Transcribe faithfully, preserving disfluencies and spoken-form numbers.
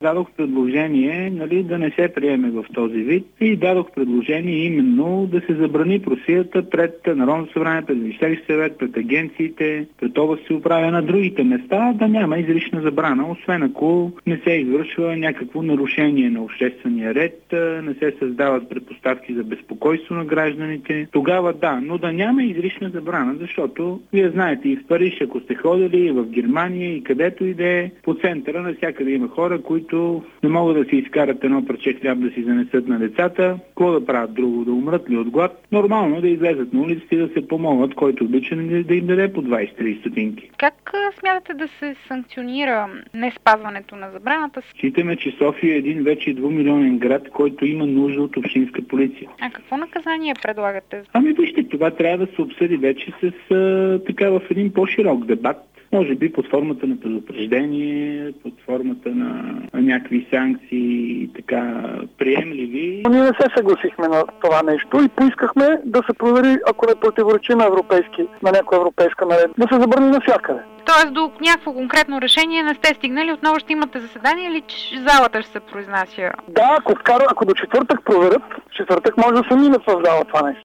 Дадох предложение, нали, да не се приеме в този вид и дадох предложение именно да се забрани просията пред Народното събрание, пред Министерския съвет, пред агенциите, пред областни управи на другите места, да няма изрична забрана, освен ако не се извършва някакво нарушение на обществения ред, не се създават предпоставки за безпокойство на гражданите. Тогава да, но да няма изрична забрана, защото вие знаете и в Париж, ако сте ходили, и в Германия, и където и да е, по центъра навсякъде има хора, които не могат да си изкарат едно парче хляб да си занесат на децата. Какво да правят друго? Да умрат ли от глад? Нормално да излезат на улиците и да се помогнат, който обича да им даде по двайсет-трийсет стотинки. Как смятате да се санкционира не спазването на забраната? Считаме, че София е един вече двумилионен град, който има нужда от общинска полиция. А какво наказание предлагате? Ами вижте, това трябва да се обсъди вече с а, така в един по-широк дебат. Може би под формата на предупреждение, под формата на, на някакви санкции, така приемливи. Ние не се съгласихме на това нещо и поискахме да се провери, ако не противоречи на европейски, на някоя европейска наредба, да се забрани навсякъде. Тоест до някакво конкретно решение не сте стигнали, отново ще имате заседание или залата ще се произнася? Да, ако, вкара, ако до четвъртък проверят, четвъртък може да се минат в зала това нещо.